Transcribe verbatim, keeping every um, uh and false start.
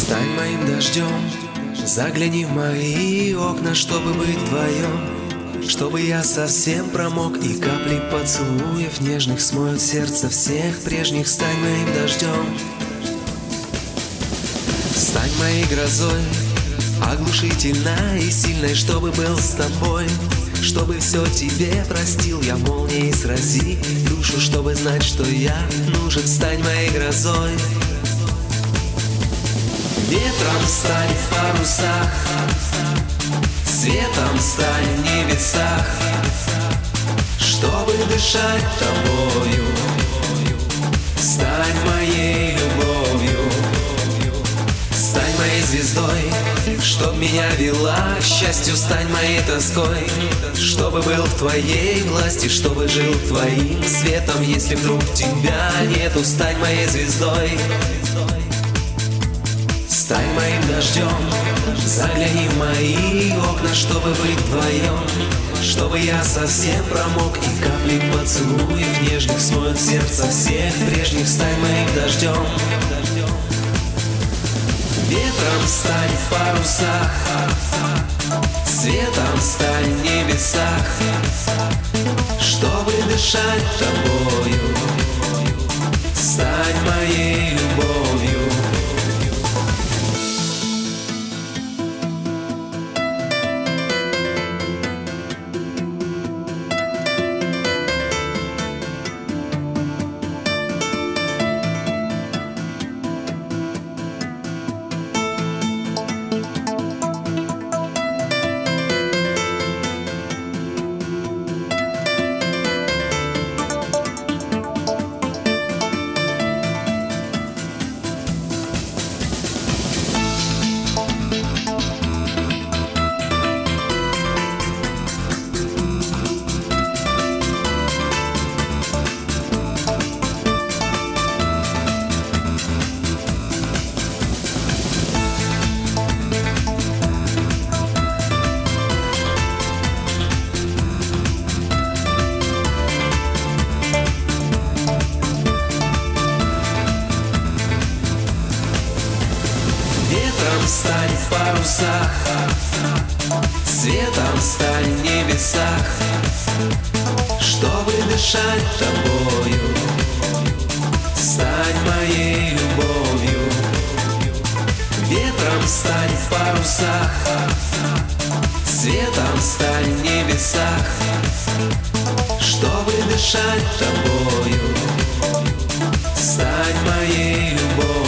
Стань моим дождем, загляни в мои окна, чтобы быть вдвоем, чтобы я совсем промок, и капли поцелуев нежных смоют сердце всех прежних. Стань моим дождем, стань моей грозой, оглушительной и сильной, чтобы был с тобой, чтобы все тебе простил я молнией срази душу, чтобы знать, что я нужен. Стань моей грозой, ветром стань в парусах, светом стань в небесах, чтобы дышать тобою. Стань моей любовью, стань моей звездой, чтоб меня вела к счастью. Стань моей тоской, чтобы был в твоей власти, чтобы жил твоим светом. Если вдруг тебя нету, стань моей звездой, стань моим дождем, загляни в мои окна, чтобы быть вдвоем, чтобы я совсем промок, и капли поцелуев нежных смоют сердце всех прежних. Стань моим дождем, ветром стань в парусах, светом стань в небесах, чтобы дышать тобою. Стань моей любовью. Ветром стань в парусах, светом стань в небесах, чтобы дышать тобою. Стань моей любовью, ветром стань в парусах, светом стань в небесах, чтобы дышать тобою. Стань моей любовью.